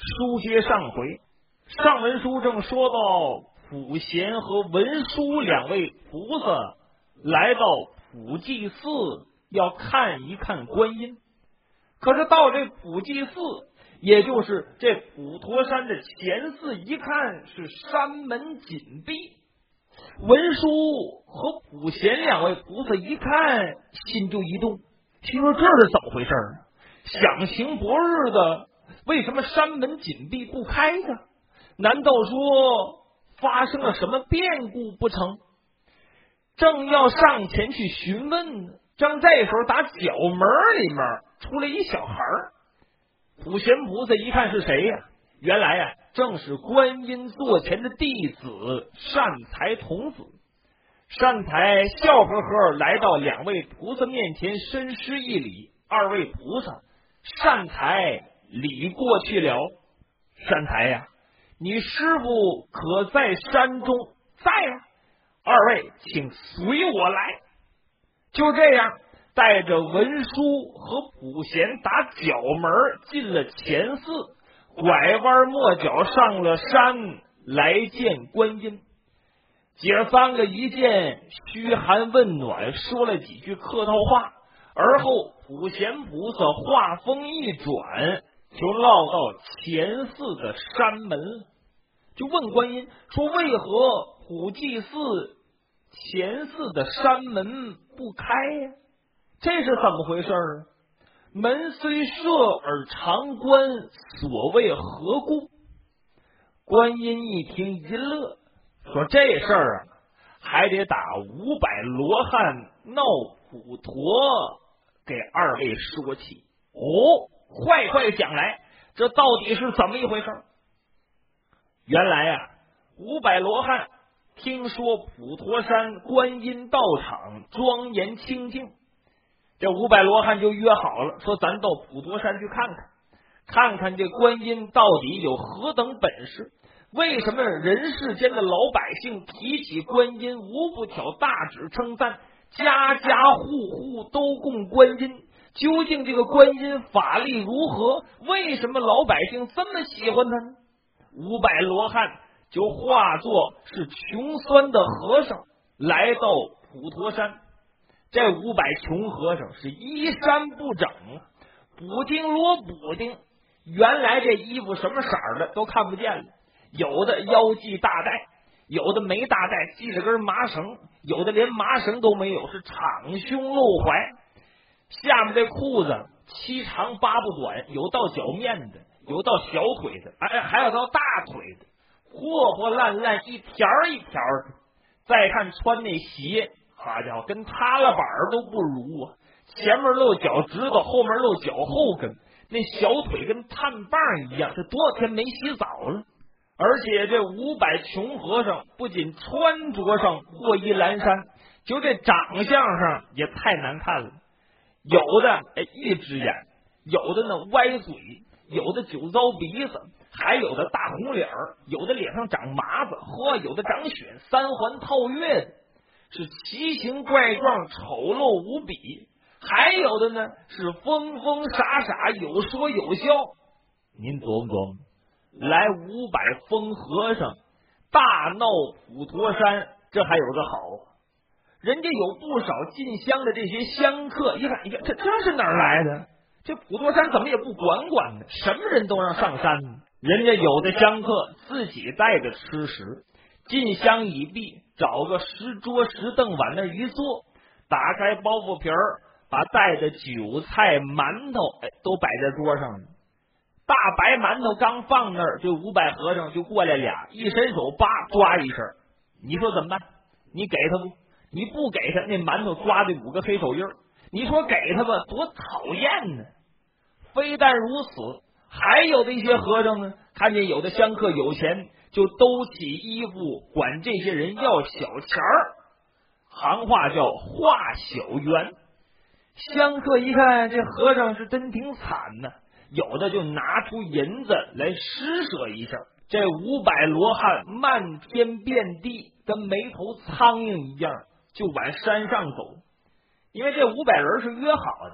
书接上回，上文书正说到普贤和文殊两位菩萨来到普济寺要看一看观音，可是到这普济寺，也就是这普陀山的前寺一看是山门紧闭，文殊和普贤两位菩萨一看心就一动，心说这是怎么回事啊？想行薄日的，为什么山门紧闭不开呢？难道说发生了什么变故不成？正要上前去询问呢，正这时候打角门里面出来一小孩儿。普贤菩萨一看是谁呀？原来呀，正是观音座前的弟子善财童子。善财笑呵呵来到两位菩萨面前，深施一礼。二位菩萨，善财礼过去了。善财呀，你师父可在山中？在啊。二位请随我来。就这样，带着文殊和普贤打角门进了前寺，拐弯抹角上了山来见观音。姐儿三个一见，嘘寒问暖，说了几句客套话，而后普贤菩萨话锋一转，就落到前寺的山门了，就问观音说：为何普济寺前寺的山门不开呀？这是怎么回事啊？门虽设而常关，所谓何故？观音一听一乐，说这事儿啊，还得打500罗汉闹普陀给二位说起。哦，快讲来，这到底是怎么一回事？原来啊，500罗汉听说普陀山观音道场庄严清净，这500罗汉就约好了，说咱到普陀山去看看这观音到底有何等本事。为什么人世间的老百姓提起观音无不挑大指称赞，家家户户都供观音？究竟这个观音法力如何？为什么老百姓这么喜欢他呢？500罗汉就化作是穷酸的和尚来到普陀山。这500穷和尚是衣衫不整，补丁罗补丁，原来这衣服什么色的都看不见了，有的腰系大带，有的没大带，系了根麻绳，有的连麻绳都没有，是敞胸露怀。下面这裤子七长八不短，有到脚面的，有到小腿的，还有到大腿的，破破烂烂，一条一条的。再看穿那鞋，好家伙，跟塌了板都不如啊！前面露脚趾头，后面露脚后跟，那小腿跟炭棒一样，这多少天没洗澡了。而且这500穷和尚不仅穿着上破衣烂衫，就这长相上也太难看了。有的一只眼，有的呢歪嘴，有的酒糟鼻子，还有的大红脸儿，有的脸上长麻子，有的长癣，三环套月的，是奇形怪状，丑陋无比。还有的呢是疯疯傻傻，有说有笑。您琢磨琢磨，来500疯和尚大闹普陀山，这还有个好，人家有不少进香的这些香客，一看这是哪儿来的？这普陀山怎么也不管管呢？什么人都让上山呢？人家有的香客自己带着吃食，进香已毕，找个石桌石凳往那一坐，打开包袱皮儿，把带的韭菜馒头都摆在桌上了。大白馒头刚放那儿，这500和尚就过来俩，一伸手叭抓一声。你说怎么办？你给他不？你不给他，那馒头抓的5个黑手印。你说给他吧，多讨厌呢！非但如此，还有的一些和尚呢，看见有的香客有钱，就兜起衣服管这些人要小钱儿，行话叫化小缘。香客一看这和尚是真挺惨呢，有的就拿出银子来施舍一下。这500罗汉漫天遍地，跟没头苍蝇一样，就往山上走。因为这500人是约好的，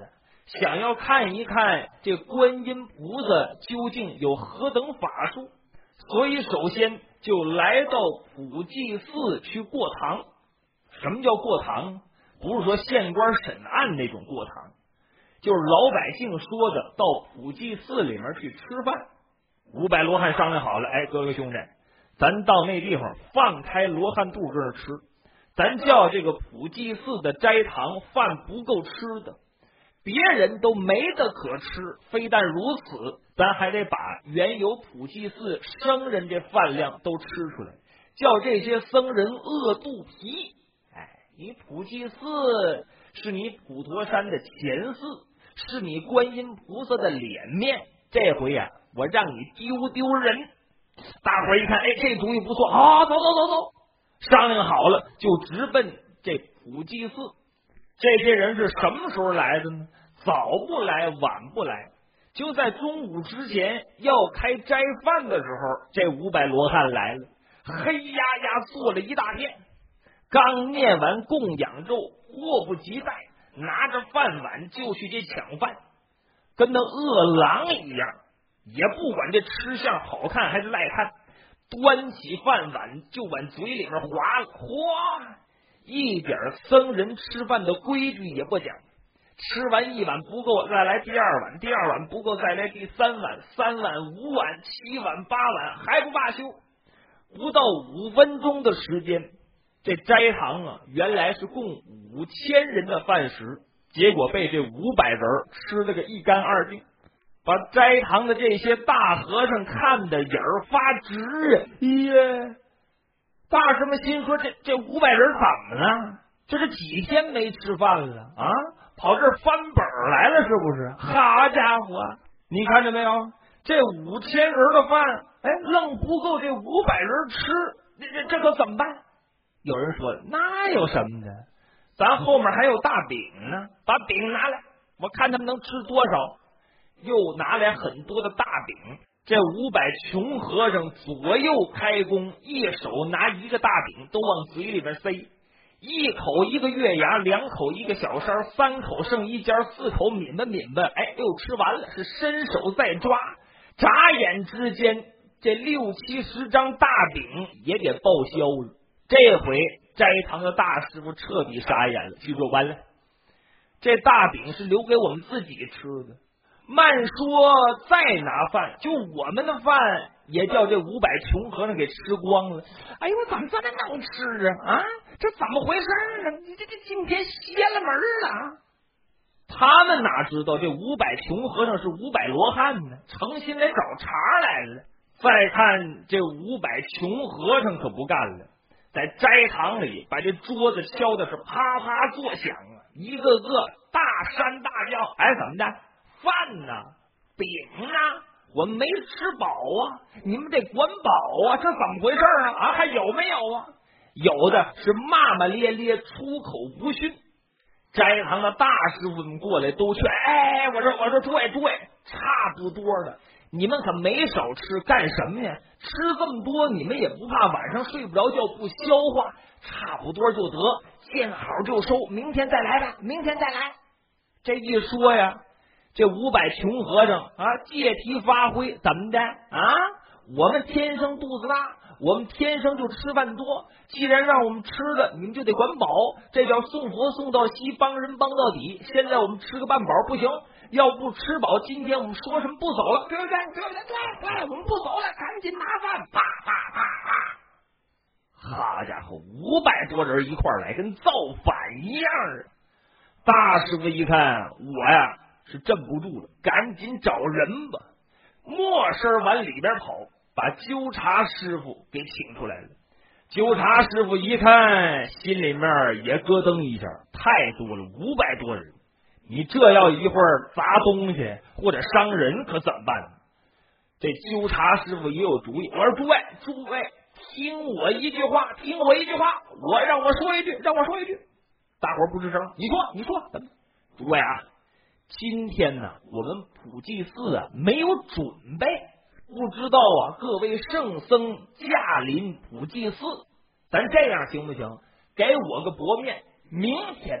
想要看一看这观音菩萨究竟有何等法术，所以首先就来到普济寺去过堂。什么叫过堂？不是说县官审案那种过堂，就是老百姓说的到普济寺里面去吃饭。500罗汉商量好了，哎，各位兄弟，咱到那地方放开罗汉肚跟着吃，咱叫这个普济寺的斋堂饭不够吃的，别人都没得可吃，非但如此，咱还得把原有普济寺僧人这饭量都吃出来，叫这些僧人饿肚皮。你普济寺是你普陀山的前寺，是你观音菩萨的脸面，这回呀，我让你丢丢人。大伙一看，哎，这主意不错，好，走，商量好了，就直奔这普济寺。这些人是什么时候来的呢？早不来，晚不来，就在中午之前要开斋饭的时候，这500罗汉来了，黑压压坐了一大片。刚念完供养咒，迫不及待拿着饭碗就去这抢饭，跟那饿狼一样，也不管这吃相好看还是赖看，端起饭碗就往嘴里面划了，一点僧人吃饭的规矩也不讲。吃完1碗不够，再来第2碗，第2碗不够，再来第3碗，3碗、5碗、7碗、8碗，还不罢休。不到5分钟的时间，这斋堂啊，原来是供5000人的饭食，结果被这500人吃了个一干二净，把斋堂的这些大和尚看得眼儿发直啊！耶，大师们心说这500人怎么了？这是几天没吃饭了啊？跑这儿翻本来了是不是？好家伙，你看见没有？这5000人的饭，哎，愣不够这500人吃，这可怎么办？有人说那有什么的，咱后面还有大饼呢，把饼拿来，我看他们能吃多少。又拿来很多的大饼，这500穷和尚左右开弓，一手拿一个大饼都往嘴里边塞，一口一个月牙，2口一个小山，3口剩一尖，4口抿吧，哎，又吃完了，是伸手再抓，眨眼之间这60、70张大饼也给报销了。这回斋堂的大师傅彻底傻眼了，据说完了，这大饼是留给我们自己吃的，慢说再拿饭，就我们的饭也叫这500穷和尚给吃光了。哎呦，怎么这么能吃啊？这怎么回事呢？这今天邪了门了。他们哪知道这500穷和尚是500罗汉呢，诚心来找茬来了。再看这500穷和尚可不干了，在斋堂里把这桌子敲的是啪啪作响啊，一个个大山大叫，哎，怎么的？饭呢？饼呢？我们没吃饱啊！你们得管饱啊！这怎么回事啊？还有没有啊？有的是骂骂咧咧，出口不逊。斋堂的大师傅们过来都劝，哎，我说诸位，差不多的，你们可没少吃，干什么呀？吃这么多，你们也不怕晚上睡不着觉不消化？差不多就得，见好就收，明天再来吧，明天再来。这一说呀，这500穷和尚啊，借题发挥，怎么的啊？我们天生肚子大，我们天生就吃饭多，既然让我们吃了，你们就得管饱，这叫送佛送到西，帮人帮到底。现在我们吃个半饱不行，要不吃饱，今天我们说什么不走了，对不对？对，我们不走了，赶紧拿饭，啪啪啪啪。好家伙，500多人一块来，跟造反一样啊！大师傅一看，我呀是镇不住了，赶紧找人吧。没事往里边跑，把纠察师傅给请出来了。纠察师傅一看，心里面也咯噔一下，太多了，500多人，你这要一会儿砸东西或者伤人，可怎么办呢？这纠察师傅也有主意，我说诸位，听我一句话，让我说一句，大伙不吱声。你说，怎么？诸位啊，今天呢，我们普济寺啊没有准备，不知道啊各位圣僧驾临普济寺，咱这样行不行？给我个薄面，明天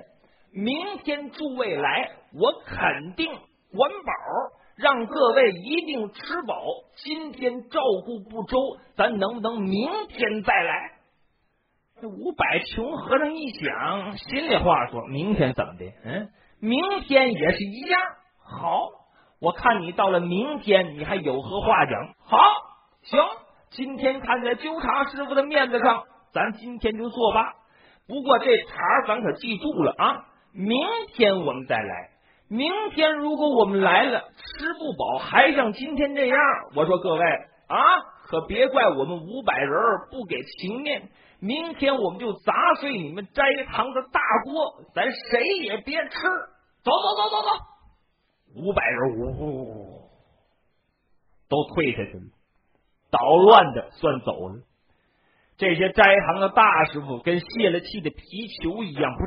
明天诸位来，我肯定管饱，让各位一定吃饱。今天照顾不周，咱能不能明天再来？这500穷和尚一想，心里话说，明天怎么的？明天也是一样。好，我看你到了明天，你还有何话讲？好，行，今天看在纠察师傅的面子上，咱今天就作罢。不过这茬咱可记住了啊！明天我们再来。明天如果我们来了，吃不饱还像今天这样，我说各位啊，可别怪我们500人不给情面。明天我们就砸碎你们斋堂的大锅，咱谁也别吃。走走走走走！500人都退下去了，捣乱的算走了。这些斋堂的大师傅跟泄了气的皮球一样，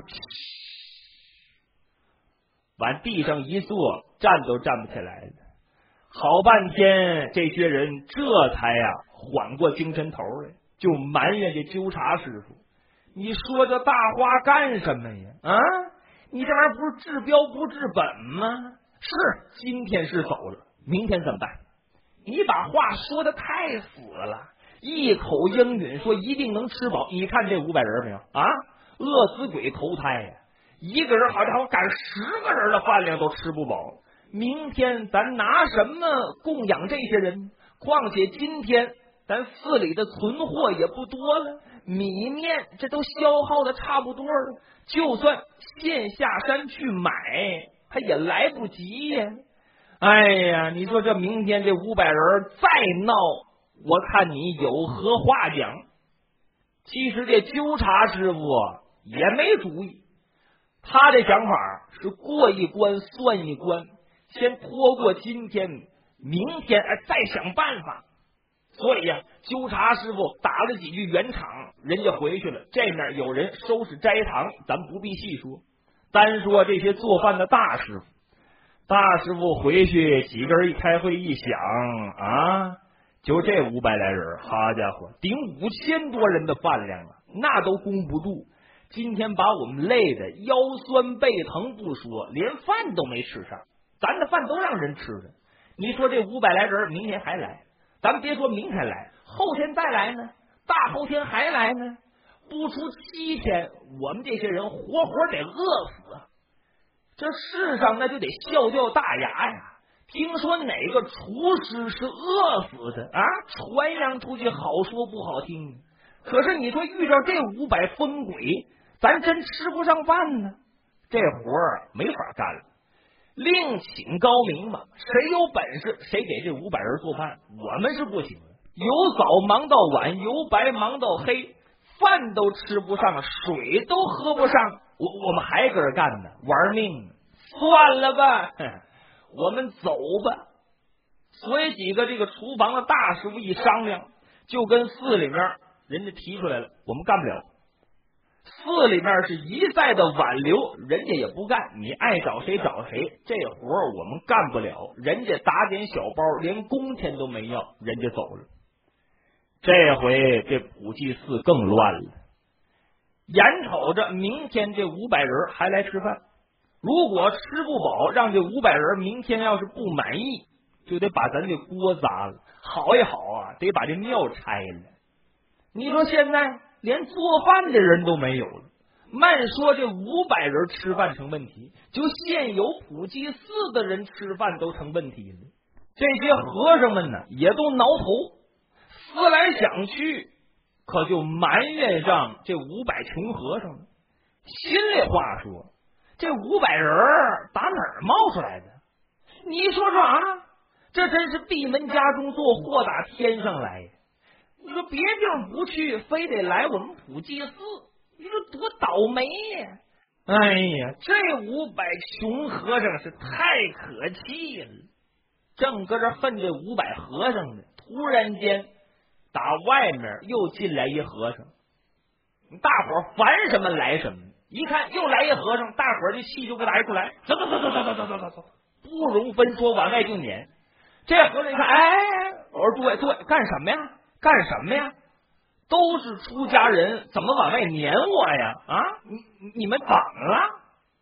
往地上一坐，站都站不起来了。好半天，这些人这才缓过精神头来，就埋怨这纠察师傅：“你说这大话干什么呀？啊，你这玩意儿不是治标不治本吗？是，今天是走了，明天怎么办？你把话说的太死了，一口应允说一定能吃饱。你看这500人没有啊？饿死鬼投胎呀！一个人好家伙赶10个人的饭量都吃不饱。明天咱拿什么供养这些人？况且今天咱寺里的存货也不多了，米面这都消耗的差不多了，就算现下山去买，他也来不及呀。哎呀，你说这明天这500人再闹，我看你有何话讲？其实这纠察师傅也没主意，他的想法是过一关算一关，先拖过今天，明天再想办法。所以纠察师傅打了几句圆场，人家回去了。这面有人收拾斋堂，咱不必细说，单说这些做饭的大师傅。大师傅回去，几个人一开会一想啊，就这500来人，好家伙，顶5000多人的饭量那都供不住。今天把我们累的腰酸背疼不说，连饭都没吃上，咱的饭都让人吃了。你说这500来人明天还来，咱别说明天来，后天再来呢，大后天还来呢，不出7天，我们这些人活活得饿死啊！这世上那就得笑掉大牙呀！听说哪个厨师是饿死的啊？传扬出去好说不好听，可是你说遇着这500疯鬼，咱真吃不上饭呢，这活没法干了。另请高明吧，谁有本事谁给这500人做饭，我们是不行的。由早忙到晚，由白忙到黑，饭都吃不上，水都喝不上，我们还搁这干呢，玩命呢。算了吧，我们走吧。所以几个这个厨房的大师傅一商量，就跟寺里面人家提出来了，我们干不了。寺里面是一再的挽留，人家也不干，你爱找谁找谁，这活我们干不了。人家打点小包，连工钱都没要，人家走了。这回这普济寺更乱了，眼瞅着明天这500人还来吃饭，如果吃不饱，让这500人明天要是不满意，就得把咱这锅砸了。好也好啊，得把这庙拆了。你说现在连做饭的人都没有了，慢说这500人吃饭成问题，就现有普济寺的人吃饭都成问题了。这些和尚们呢，也都挠头，思来想去，可就埋怨上这500穷和尚了。心里话说，这500人打哪儿冒出来的？你说说啊，这真是闭门家中坐，祸打天上来呀！你说别地儿不去，非得来我们普济寺，你说多倒霉呀！哎呀，这500穷和尚是太可气了。正搁这恨这500和尚呢，突然间打外面又进来一和尚，大伙烦什么来什么，一看又来一和尚，大伙这气就给打出来，走，不容分说，往外就撵。这和尚一看，哎，我说诸位干什么呀？干什么呀？都是出家人，怎么往外撵我呀？啊，你们怎么了？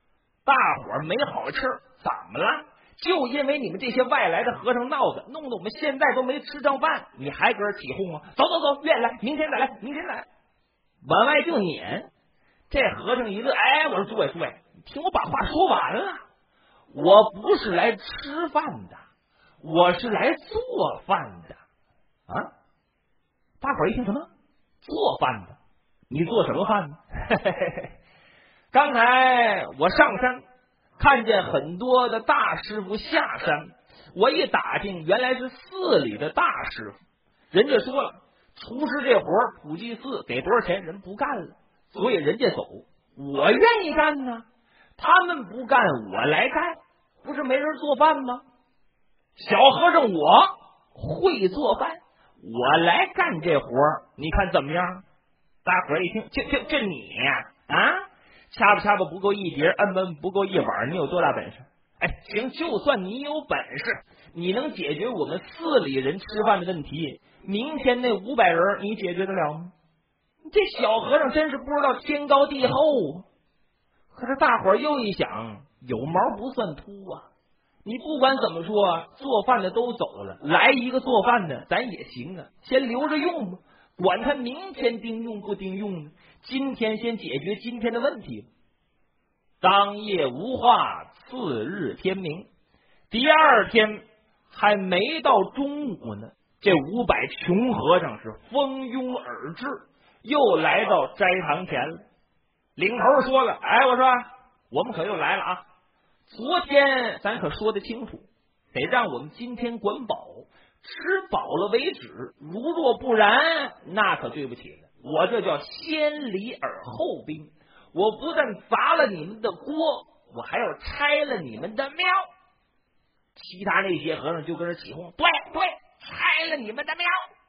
大伙儿没好气儿，怎么了？就因为你们这些外来的和尚闹的，弄得我们现在都没吃上饭，你还搁这起哄啊？走走走，愿意来，明天再来，明天再来，往外就撵。这和尚一乐，哎，我说诸位，听我把话说完了，我不是来吃饭的，我是来做饭的啊！大伙儿一听什么做饭的？你做什么饭呢？刚才我上山看见很多的大师傅下山，我一打听，原来是寺里的大师傅。人家说了，厨师这活普济寺给多少钱，人不干了，所以人家走。我愿意干呢，他们不干，我来干，不是没人做饭吗？小和尚我会做饭，我来干这活，你看怎么样？大伙儿一听，这你呀啊，掐吧不够一碟，摁不够一碗，你有多大本事？哎，行，就算你有本事，你能解决我们寺里人吃饭的问题，明天那500人你解决得了吗？这小和尚真是不知道天高地厚。可是大伙儿又一想，有毛不算秃啊，你不管怎么说，做饭的都走了，来一个做饭的咱也行啊，先留着用吧，管他明天丁用不丁用呢，今天先解决今天的问题。当夜无话，次日天明，第二天还没到中午呢，这500穷和尚是蜂拥而至，又来到斋堂前了。领头说了，哎，我说我们可又来了啊，昨天咱可说得清楚，得让我们今天管饱，吃饱了为止，如若不然，那可对不起了，我这叫先礼而后兵，我不但砸了你们的锅，我还要拆了你们的庙。其他那些和尚就跟着起哄，对，拆了你们的庙。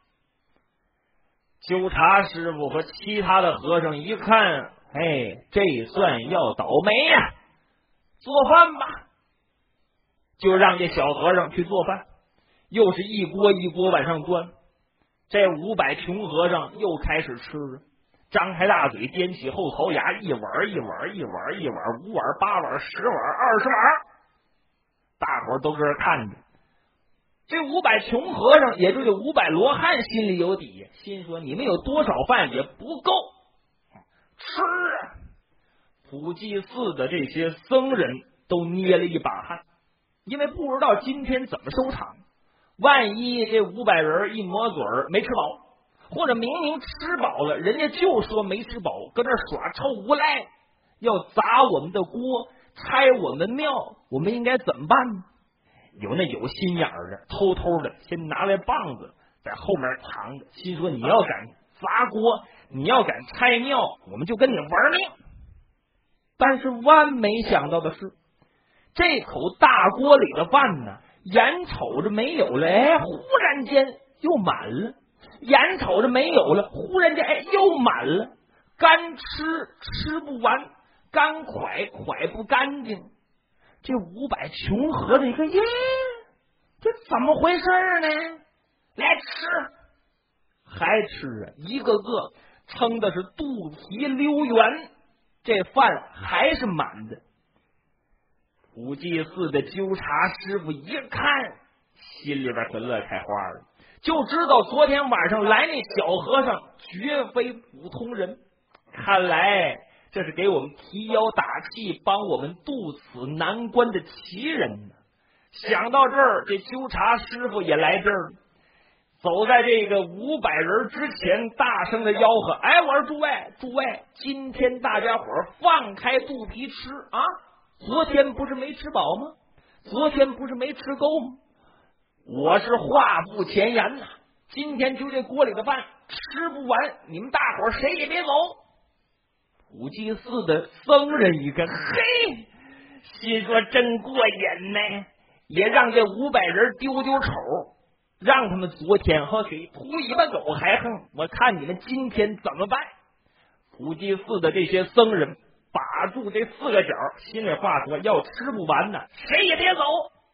纠察师傅和其他的和尚一看，哎，这算要倒霉呀，做饭吧，就让这小和尚去做饭，又是一锅一锅往上端。这500穷和尚又开始吃了，张开大嘴，掂起后槽牙，一碗5碗10碗8碗10碗20碗，大伙儿都搁这看着。这500穷和尚，也就这500罗汉心里有底，心说你们有多少饭也不够吃啊！普济寺的这些僧人都捏了一把汗，因为不知道今天怎么收场。万一这500人一抹嘴儿没吃饱，或者明明吃饱了，人家就说没吃饱，搁这耍臭无赖，要砸我们的锅，拆我们庙，我们应该怎么办呢？有心眼儿的，偷偷的先拿来棒子在后面藏着，心说你要敢砸锅，你要敢拆庙，我们就跟你玩命。但是万没想到的是，这口大锅里的饭呢，眼瞅着没有了，哎，忽然间又满了，眼瞅着没有了，忽然间哎又满了，干吃不完，干蒯不干净。这500穷和尚一看，耶，这怎么回事呢？来吃，还吃啊！一个个撑的是肚皮溜圆，这饭还是满的。普济寺的纠察师傅一看，心里边可乐开花了，就知道昨天晚上来那小和尚绝非普通人，看来这是给我们提腰打气，帮我们渡此难关的奇人呢。想到这儿，这纠察师傅也来这儿了，走在这个500人之前，大声的吆喝：“哎，我说诸位，今天大家伙放开肚皮吃啊！昨天不是没吃饱吗？昨天不是没吃够吗？我是话不前言呐，今天就这锅里的饭吃不完，你们大伙谁也别走。”普济寺的僧人一看，嘿，心说真过瘾呢，也让这500人丢丢丑，让他们昨天喝水秃尾巴狗还横，我看你们今天怎么办。普济寺的这些僧人把住这4个角，心里话说要吃不完呢，谁也别走。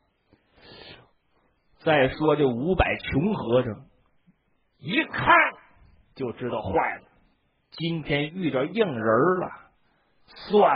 再说这500穷和尚一看就知道坏了，今天遇着硬人了，算了，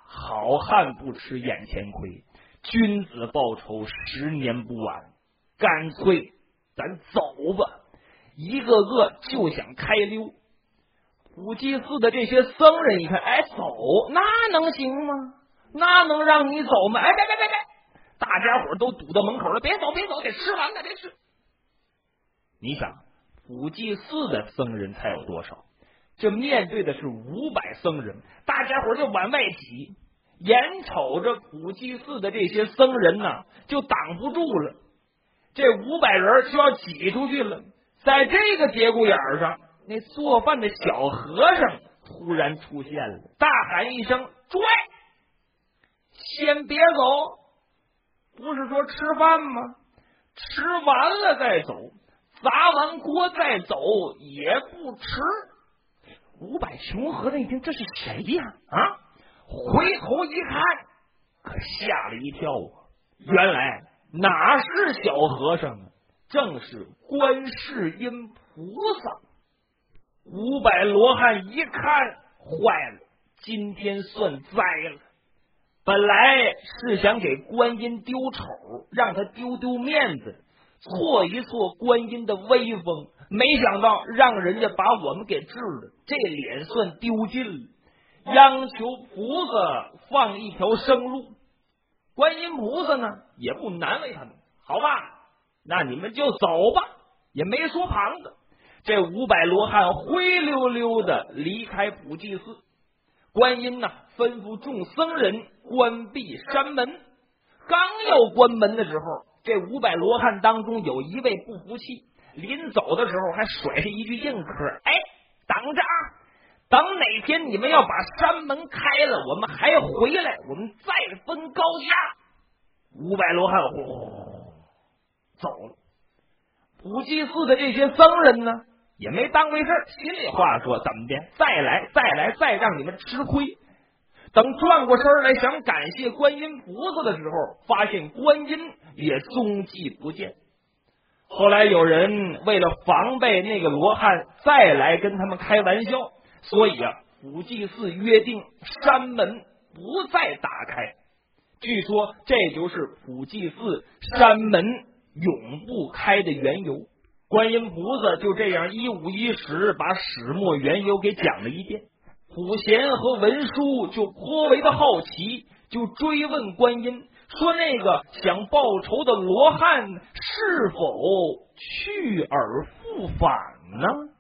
好汉不吃眼前亏，君子报仇10年不晚，干脆咱走吧。一个个就想开溜。普济寺的这些僧人一看，哎，走那能行吗？那能让你走吗？哎，别！大家伙都堵到门口了，别走，得吃完了，得吃。你想，普济寺的僧人才有多少？这面对的是500僧人，大家伙就往外挤，眼瞅着普济寺的这些僧人呢，就挡不住了，这500人就要挤出去了。在这个节骨眼上，那做饭的小和尚突然出现了，大喊一声：“诸位，先别走！不是说吃饭吗？吃完了再走，砸完锅再走也不迟。”500穷和尚一听，这是谁呀？回头一看，可吓了一跳啊！原来哪是小和尚啊，正是观世音菩萨。500罗汉一看，坏了，今天算栽了。本来是想给观音丢丑，让他丢面子，挫一挫观音的威风，没想到让人家把我们给治了，这脸算丢尽了。央求菩萨放一条生路。观音菩萨呢也不难为他们，好吧，那你们就走吧，也没说旁的。这500罗汉灰溜溜的离开普济寺。观音呢吩咐众僧人关闭山门，刚要关门的时候，这500罗汉当中有一位不服气，临走的时候还甩下一句硬壳：“哎，等着啊！等哪天你们要把山门开了，我们还回来，我们再分高下。”500罗汉走了。普济寺的这些僧人呢也没当回事，心里话说怎么的，再让你们吃亏。等转过身来想感谢观音菩萨的时候，发现观音也踪迹不见。后来有人为了防备那个罗汉再来跟他们开玩笑，所以普济寺约定山门不再打开。据说这就是普济寺山门永不开的缘由。观音菩萨就这样一五一十把始末缘由给讲了一遍。普贤和文殊就颇为的好奇，就追问观音说，那个想报仇的罗汉是否去而复返呢？